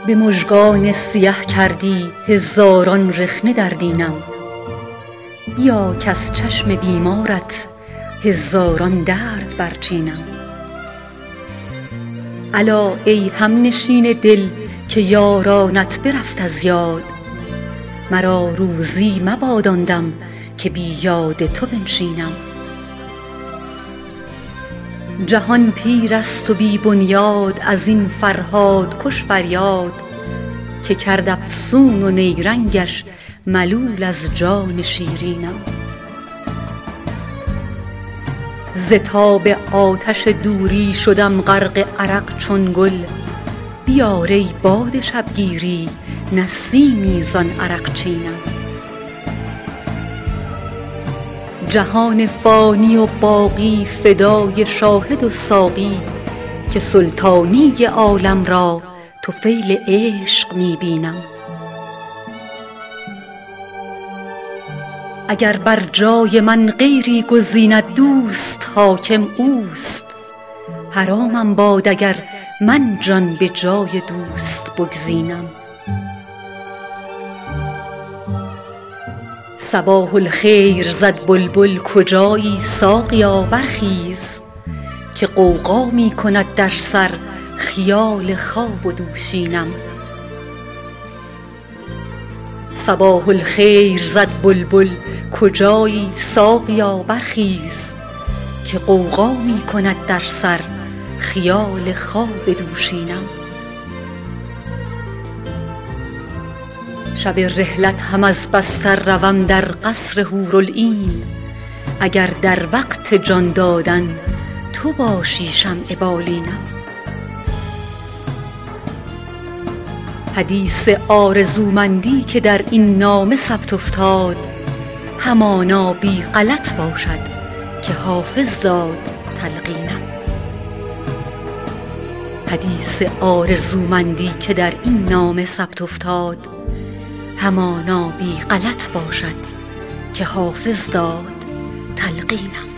به مژگان سیه کردی هزاران رخنه در دینم. بیا کز چشم بیمارت هزاران درد برچینم. الا ای همنشین دل که یارانت برفت از یاد، مرا روزی مباد آن دم که بی یاد تو بنشینم. جهان پیر است و بی بنیاد از این فرهاد کش فریاد، که کرد افسون و نیرنگش ملول از جان شیرینم. ز تاب آتش دوری شدم غرق عرق چون گل، بیار ای باد شبگیری نسیمی زان عرق چینم. جهان فانی و باقی فدای شاهد و ساقی، که سلطانی عالم را طفیل عشق می بینم. اگر بر جای من غیری گزیند دوست، حاکم اوست. حرامم باد اگر من جان به جای دوست بگزینم. صباح الخیر زد بلبل کجایی ساقیا برخیز، که غوغا می کند در سر خیال خواب و دوشینم. صباح الخیر زد بلبل کجایی ساقیا برخیز، که غوغا می کند در سر خیال خواب دوشینم. شب رحلت هم از بستر روم در قصر حورالعین، اگر در وقت جان دادن تو باشی شمع بالینم. حدیث آرزومندی که در این نامه ثبت افتاد، همانا بی غلط باشد که حافظ داد تلقینم. حدیث آرزومندی که در این نامه ثبت افتاد، همانا بی غلط باشد که حافظ داد تلقینم.